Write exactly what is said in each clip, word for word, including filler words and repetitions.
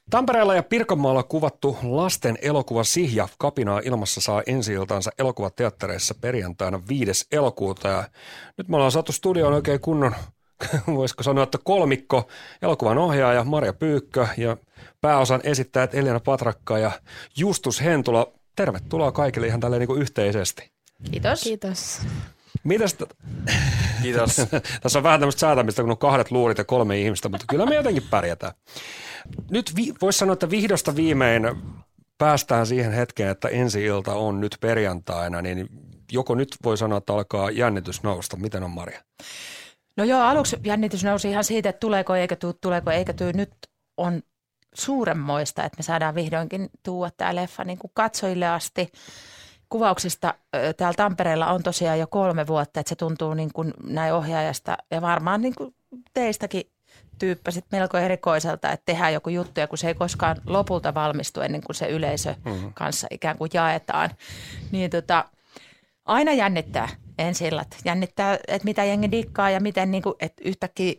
Tampereella ja Pirkanmaalla kuvattu lasten elokuva Sihja kapinaa ilmassa saa ensi-iltaansa elokuvateattereissa perjantaina viides elokuuta. Ja nyt me ollaan saatu studioon oikein kunnon, voisiko sanoa, että kolmikko, elokuvan ohjaaja Marja Pyykkö ja pääosan esittäjät Elina Patrakka ja Justus Hentula. Tervetuloa kaikille ihan tälleen niin kuin yhteisesti. Kiitos. Kiitos. Mitäs t- Kiitos. Tässä on vähän tämmöistä säätämistä, kun on kahdet luurit ja kolme ihmistä, mutta kyllä me jotenkin pärjätään. Nyt vi- voisi sanoa, että vihdosta viimein päästään siihen hetkeen, että ensi-ilta on nyt perjantaina, niin joko nyt voi sanoa, että alkaa jännitys nousta. Miten on, Marja? No joo, aluksi jännitys nousi ihan siitä, että tuleeko eikä tule, tuleeko eikä tule. Nyt on suuremmoista, että me saadaan vihdoinkin tuoda tämä leffa niin kuin katsojille asti. Kuvauksista täällä Tampereella on tosiaan jo kolme vuotta, että se tuntuu niin kuin näin ohjaajasta ja varmaan niin kuin teistäkin tyyppäsit melko erikoiselta, että tehdään joku juttu ja kun se ei koskaan lopulta valmistu ennen kuin se yleisö mm-hmm. kanssa ikään kuin jaetaan. Niin tota, aina jännittää ensi-illat. Jännittää, että mitä jengi dikkaa ja miten niin kuin, että yhtäkkiä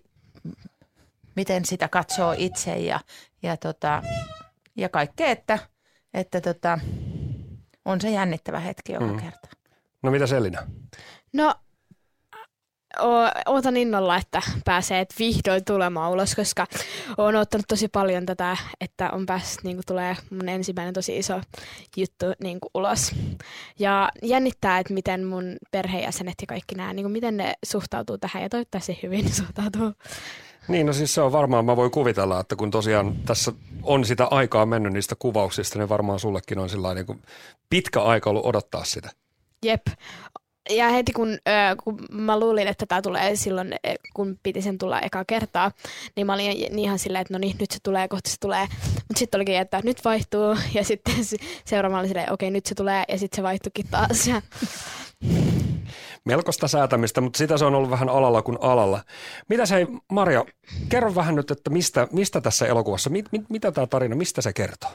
miten sitä katsoo itse ja, ja, tota, ja kaikkea, että, että tota, on se jännittävä hetki joka mm. kerta. No mitä Elina? No, o- ootan innolla, että pääsee et vihdoin tulemaan ulos, koska olen ottanut tosi paljon tätä, että on päässyt, niin tulee mun ensimmäinen tosi iso juttu niin ulos. Ja jännittää, että miten mun perheenjäsenet ja kaikki nämä, niin miten ne suhtautuu tähän ja toivottavasti hyvin suhtautuu. Niin, no siis se on varmaan, mä voin kuvitella, että kun tosiaan tässä on sitä aikaa mennyt niistä kuvauksista, niin varmaan sullekin on sellainen niin pitkä aika ollut odottaa sitä. Jep. Ja heti kun, äh, kun mä luulin, että tämä tulee silloin, kun piti sen tulla ekaa kertaa, niin mä olin niin ihan silleen, että no niin, nyt se tulee, kohta se tulee. Mutta sitten olikin, että nyt vaihtuu ja sitten seuraavalla oli silleen, okei, nyt se tulee ja sitten se vaihtuikin taas. Ja melkoista säätämistä, mutta sitä se on ollut vähän alalla kuin alalla. Mitäs hei Marja, kerro vähän nyt, että mistä, mistä tässä elokuvassa, mit, mit, mitä tämä tarina, mistä se kertoo?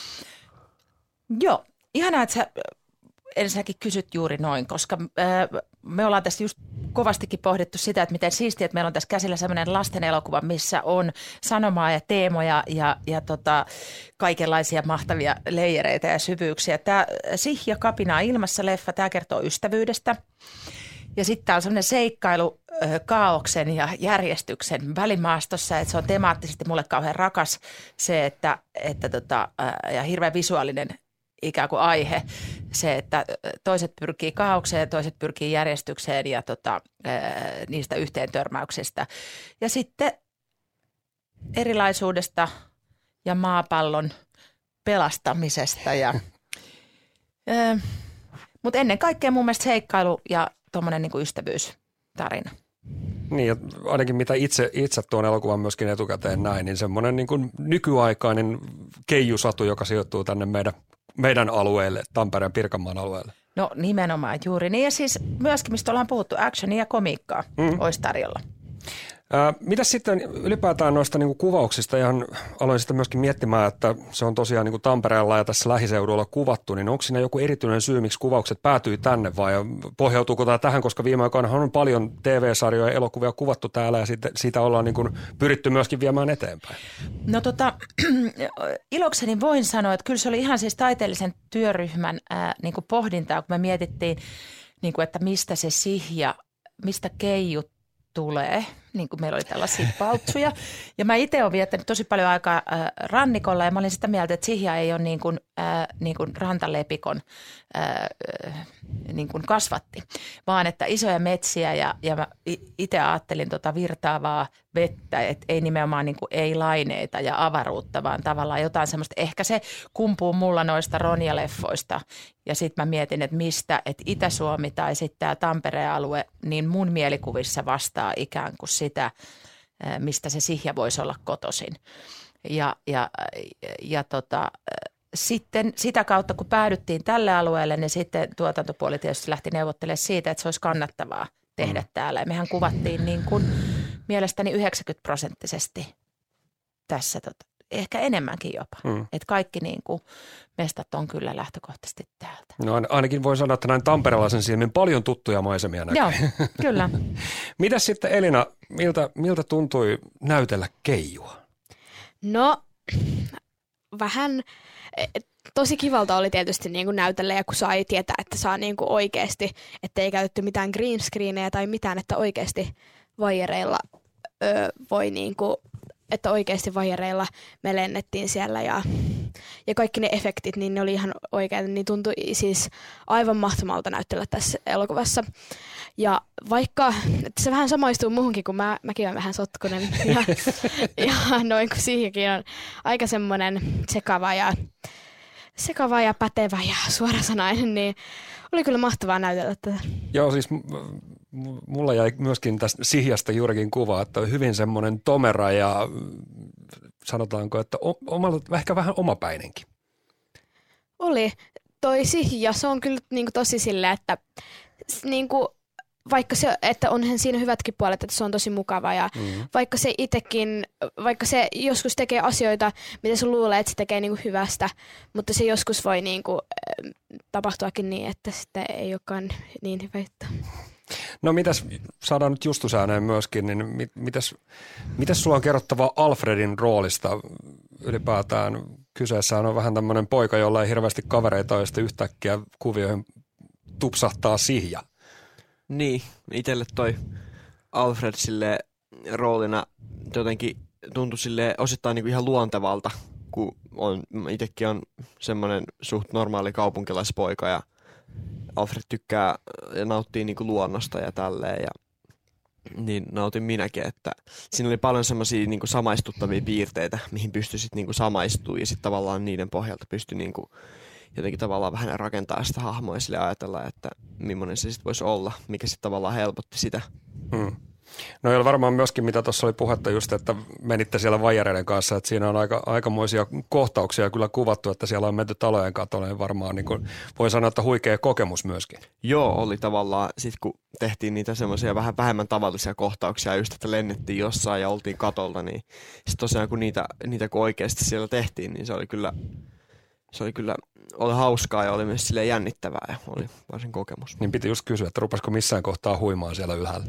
Joo, ihanaa, että sä ensinnäkin kysyt juuri noin, koska äh, me ollaan tässä just kovastikin pohdittu sitä, että miten siistiä, että meillä on tässä käsillä sellainen lasten elokuva, missä on sanomaa ja teemoja ja, ja tota, kaikenlaisia mahtavia leijereitä ja syvyyksiä. Tämä Sihja kapinaa ilmassa -leffa, tämä kertoo ystävyydestä. Ja sitten tämä on sellainen seikkailu äh, kaaoksen ja järjestyksen välimaastossa, että se on temaattisesti mulle kauhean rakas se, että, että tota, äh, ja hirveän visuaalinen ikään kuin aihe, se, että toiset pyrkii kaaokseen ja toiset pyrkii järjestykseen ja tota, ää, niistä yhteen törmäyksistä. Ja sitten erilaisuudesta ja maapallon pelastamisesta. Ja, ää, mutta ennen kaikkea mun mielestä seikkailu ja tuommoinen niin kuin ystävyystarina. Niin, ja ainakin mitä itse, itse tuon elokuvan myöskin etukäteen näin, niin semmoinen niin kuin nykyaikainen keijusatu, joka sijoittuu tänne meidän meidän alueelle, Tampereen Pirkanmaan alueelle. No nimenomaan juuri niin. Ja siis myöskin, mistä ollaan puhuttu, actionia ja komiikkaa mm. olisi tarjolla. Ää, mitäs sitten ylipäätään noista niin kuin kuvauksista, ihan aloin sitä myöskin miettimään, että se on tosiaan niin kuin Tampereella ja tässä lähiseudulla kuvattu, niin onko siinä joku erityinen syy, miksi kuvaukset päätyi tänne vai pohjautuuko tämä tähän, koska viime aikoina on paljon T V-sarjoja ja elokuvia kuvattu täällä ja siitä, siitä ollaan niin kuin pyritty myöskin viemään eteenpäin? No tota, ilokseni voin sanoa, että kyllä se oli ihan siis taiteellisen työryhmän ää, niin kuin pohdintaa, kun me mietittiin, niin kuin, että mistä se Sihja, mistä keijut tulee, niin kuin meillä oli tällaisia paltsuja. Ja mä itse olen viettänyt tosi paljon aikaa äh, rannikolla ja mä olin sitä mieltä, että Sihja ei ole niin kuin, äh, niin kuin rantalepikon äh, niin kuin kasvatti, vaan että isoja metsiä ja, ja mä itse ajattelin tota virtaavaa vettä, että ei nimenomaan niin kuin ei laineita ja avaruutta, vaan tavallaan jotain semmoista, ehkä se kumpuu mulla noista Ronja-leffoista. Ja sitten mä mietin, että mistä, että Itä-Suomi tai sitten tämä Tampereen alue, niin mun mielikuvissa vastaa ikään kuin sitä, mistä se Sihja voisi olla kotoisin. Ja, ja, ja tota, sitten sitä kautta, kun päädyttiin tälle alueelle, niin sitten tuotantopuoli tietysti lähti neuvottelemaan siitä, että se olisi kannattavaa tehdä mm. täällä. Ja mehän kuvattiin niin kuin mielestäni yhdeksänkymmentä prosenttisesti tässä, tota, ehkä enemmänkin jopa. Mm. Että kaikki niin kuin mestat on kyllä lähtökohtaisesti täältä. No ainakin voi sanoa, että näin tamperelaisen silmin paljon tuttuja maisemia näkyy. Joo, kyllä. Mitäs sitten Elina, miltä, miltä tuntui näytellä keijua? No vähän, et, tosi kivalta oli tietysti niin kuin näytellä, ja kun sai tietää, että saa niin kuin oikeasti, että ei käytetty mitään green screenejä tai mitään, että oikeasti vaijereilla ö, voi niin kuin, että oikeasti vaijereilla me lennettiin siellä ja, ja kaikki ne efektit, niin ne oli ihan oikein, niin tuntui siis aivan mahtamalta näyttellä tässä elokuvassa. Ja vaikka, että se vähän samaistuu muuhunkin, kun mä, mäkin olen vähän sotkunen ja, ja noin kuin siihenkin on aika semmoinen sekava ja, sekava ja pätevä ja suorasanainen, niin oli kyllä mahtavaa näytellä tätä. Joo, siis mulla jäi myöskin tästä Sihjasta juurikin kuva, että on hyvin semmoinen tomera ja sanotaanko, että omalla, ehkä vähän omapäinenkin. Oli. Toi Sihja, se on kyllä niin kuin tosi silleen, että niin kuin, vaikka se, että onhan siinä hyvätkin puolet, että se on tosi mukava ja mm. vaikka se itsekin, vaikka se joskus tekee asioita, mitä se luulee, että se tekee niin kuin hyvästä, mutta se joskus voi niin kuin, tapahtuakin niin, että sitten ei olekaan niin hyvä juttu. No mitäs, saadaan nyt Justus ääneen myöskin, niin mit, mitäs, mitäs sulla on kerrottavaa Alfredin roolista ylipäätään? Kyseessähän on vähän tämmöinen poika, jolla ei hirveästi kavereita ole, ja sitten yhtäkkiä kuvioihin tupsahtaa Sihja. Niin, itselle toi Alfred sille roolina jotenkin tuntui sille osittain niinku ihan luontevalta, kun on, itsekin on semmoinen suht normaali kaupunkilaispoika ja Alfred tykkää ja nauttii niinku luonnosta ja tälleen ja niin nautin minäkin, että siinä oli paljon semmoisia niinku samaistuttavia piirteitä, mihin pystyisit niinku samaistumaan ja sitten tavallaan niiden pohjalta pystyi niinku jotenkin tavallaan vähän rakentaa sitä hahmoa ja sille ajatella, että millainen se sitten voisi olla, mikä sitten tavallaan helpotti sitä. Hmm. No ei ole varmaan myöskin, mitä tuossa oli puhetta just, että menitte siellä vaijereiden kanssa, että siinä on aika, aikamoisia kohtauksia kyllä kuvattu, että siellä on menty talojen katolle, niin varmaan niin kuin voi sanoa, että huikea kokemus myöskin. Joo, oli tavallaan, sitten kun tehtiin niitä semmoisia vähän vähemmän tavallisia kohtauksia, just että lennettiin jossain ja oltiin katolta, niin sitten tosiaan kun niitä, niitä kun oikeasti siellä tehtiin, niin se oli kyllä, se oli kyllä oli hauskaa ja oli myös silleen jännittävää ja oli varsin kokemus. Niin piti just kysyä, että rupesko missään kohtaa huimaan siellä ylhäällä?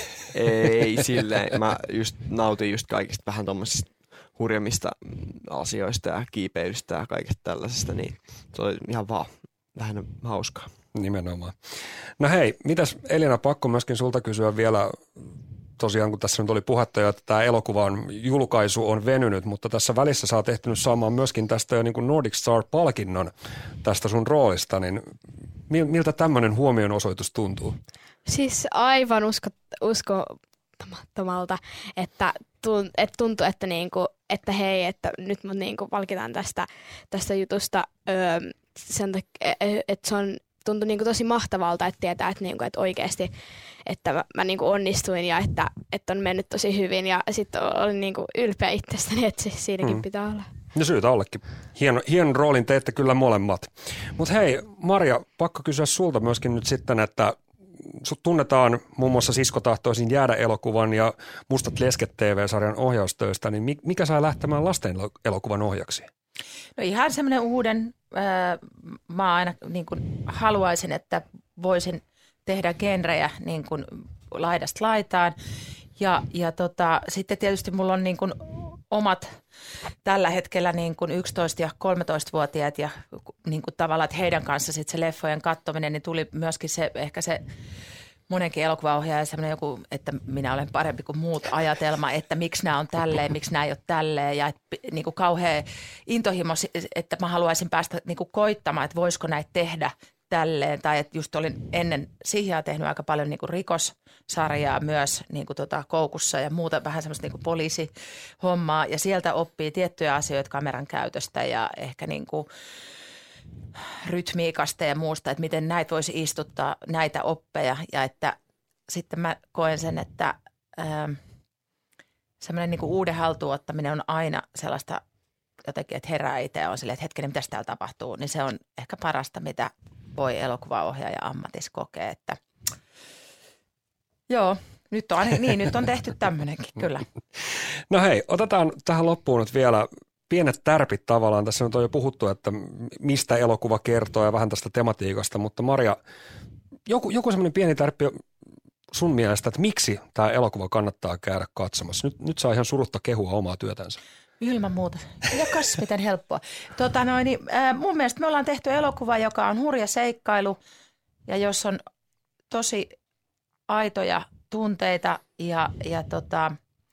Ei silleen. Mä just nautin just kaikista vähän tommosista hurjemmista asioista ja kiipeilystä ja kaikesta tällaisesta, niin se oli ihan vaan vähän hauskaa. Nimenomaan. No hei, mitäs Elina, pakko myöskin sulta kysyä vielä, tosiaan kun tässä nyt oli puhetta jo, että tämä elokuvan julkaisu on venynyt, mutta tässä välissä sä oot ehtinyt saamaan myöskin tästä jo niin kuin Nordic Star-palkinnon tästä sun roolista, niin miltä tämmöinen huomionosoitus tuntuu? Siis aivan usko, uskomattomalta, että, tunt, että tuntuu, että, niinku, että hei, että nyt mut niinku palkitaan tästä, tästä jutusta, öö, sen takia, että se on tuntui niinku tosi mahtavalta, että tietää, että, niinku, että oikeasti, että mä, mä niinku onnistuin ja että, että on mennyt tosi hyvin ja sitten olin niinku ylpeä itsestäni, että se, siinäkin mm. pitää olla. No syytä ollekin. Hieno, hienon roolin teette kyllä molemmat. Mutta hei Marja, pakko kysyä sulta myöskin nyt sitten, että sut tunnetaan muun muassa Siskotahtoisin jäädä -elokuvan ja Mustat lesket T V-sarjan ohjaustöistä, niin mikä sai lähtemään lasten elokuvan ohjaksiin? No ihan semmoinen uuden, äh, mä aina niin kuin haluaisin, että voisin tehdä genrejä niin kuin laidasta laitaan. Ja, ja tota, sitten tietysti mulla on niin kuin omat tällä hetkellä niin kuin yksitoista- ja kolmetoistavuotiaat ja niin kuin tavallaan, että heidän kanssa sitten se leffojen katsominen, niin tuli myöskin se ehkä se monenkin elokuvaohjaaja semmoinen joku, että minä olen parempi kuin muut ajatelma, että miksi nämä on tälleen, miksi nämä ei ole tälleen ja että niin kuin kauhean intohimo, että mä haluaisin päästä niin kuin koittamaan, että voisiko näitä tehdä tälleen. Tai että just olin ennen Sihjaa tehnyt aika paljon niin kuin rikossarjaa myös niin kuin tota koukussa ja muuta vähän semmoista niin kuin poliisihommaa ja sieltä oppii tiettyjä asioita kameran käytöstä ja ehkä niin kuin rytmiikasta ja muusta, että miten näitä voisi istuttaa, näitä oppeja ja että sitten mä koen sen, että ähm, semmoinen niin kuin uuden haltuunottaminen on aina sellaista jotenkin, että herää itse ja on silleen, että hetkinen, mitä täällä tapahtuu, niin se on ehkä parasta, mitä voi elokuvaohjaaja ammatissa kokea, että joo, nyt on, niin, nyt on tehty tämmöinenkin, kyllä. No hei, otetaan tähän loppuun nyt vielä pienet tärpit tavallaan. Tässä nyt on jo puhuttu, että mistä elokuva kertoo ja vähän tästä tematiikasta, mutta Marja, joku, joku semmoinen pieni tärppi sun mielestä, että miksi tämä elokuva kannattaa käydä katsomassa? Nyt, nyt saa ihan surutta kehua omaa työtänsä. Ilman muuta. Ja kas, miten helppoa. Tota noin, niin, äh, mun mielestä me ollaan tehty elokuva, joka on hurja seikkailu ja jos on tosi aitoja tunteita ja, ja, tota,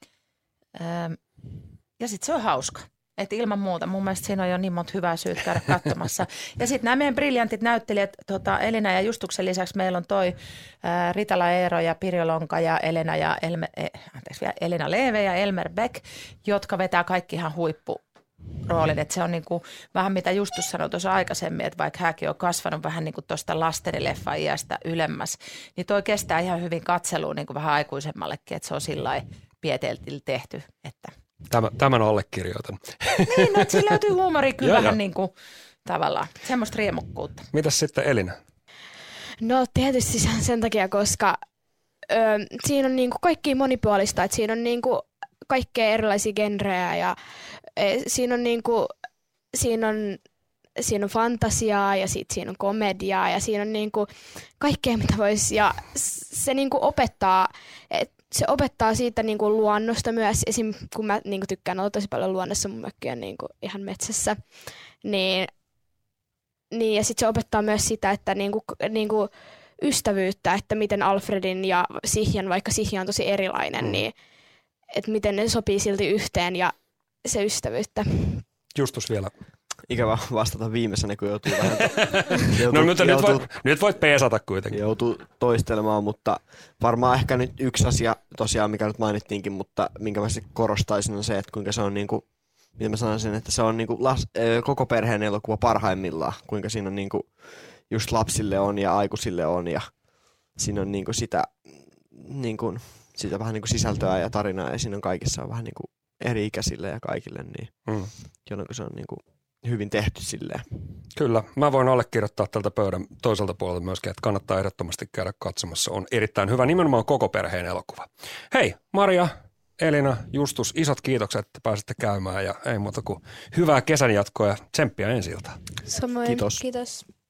äh, ja sitten se on hauska. Että ilman muuta. Mun mielestä siinä on jo niin monta hyvää syytä käydä katsomassa. Ja sitten nämä meidän briljantit näyttelijät, tota, Elina ja Justuksen lisäksi meillä on toi ää, Ritala Eero ja Pirjo Lonka ja Elena, ja Elme, eh, anteeksi, Elina Leeve ja Elmer Beck, jotka vetää kaikki ihan huippuroolin. Et se on niinku, vähän mitä Justus sanoi tuossa aikaisemmin, että vaikka hänkin on kasvanut vähän niin kuin tuosta lastenileffa iästä ylemmäs, niin toi kestää ihan hyvin katseluun niin kuin vähän aikuisemmallekin, että se on sillä lailla pieteeltillä tehty, että... Tämän, tämän allekirjoitan. Niin, no, siinä löytyy huumori kyllä vähän niin kuin tavallaan, semmoista riemukkuutta. Mitäs sitten Elina? No tietysti sen takia, koska ö, siinä on niinku kaikki monipuolista, että siinä on niinku kaikkea erilaisia genrejä ja e, siinä on niinku, siinä on, siinä on fantasiaa ja sit siinä on komediaa ja siinä on niinku kaikkea mitä voisi ja se niinku opettaa, että se opettaa siitä niinku luonnosta myös, esim. Kun mä niinku tykkään olla tosi paljon luonnossa, mun mökki on niinku ihan metsässä, niin, niin ja sitten se opettaa myös sitä, että niinku, niinku ystävyyttä, että miten Alfredin ja Sihjan, vaikka Sihja on tosi erilainen, mm. niin että miten ne sopii silti yhteen ja se ystävyyttä. Justus vielä. Ikävä vastata viimeisenä, kun joutuu vähän... joutuu, no mutta joutuu, nyt, voit, nyt voit peesata kuitenkin. Joutuu toistelemaan, mutta varmaan ehkä nyt yksi asia tosiaan, mikä nyt mainittiinkin, mutta minkä mä korostaisin on se, että kuinka se on niinku, miten mä sanoisin, että se on niinku las, koko perheen elokuva parhaimmillaan, kuinka siinä on niinku just lapsille on ja aikuisille on ja siinä on niinku sitä, niinku, sitä vähän niinku sisältöä ja tarinaa ja siinä on kaikissa on vähän niinku eri ikäisille ja kaikille, niin mm. jolloin se on niinku hyvin tehty silleen. Kyllä. Mä voin allekirjoittaa tältä pöydän toiselta puolelta myöskin, että kannattaa ehdottomasti käydä katsomassa. On erittäin hyvä, nimenomaan koko perheen elokuva. Hei, Maria, Elina, Justus, isot kiitokset, että pääsitte käymään ja ei muuta kuin hyvää kesän jatkoa ja tsemppiä ensi iltaan. Samoin. Kiitos. Kiitos.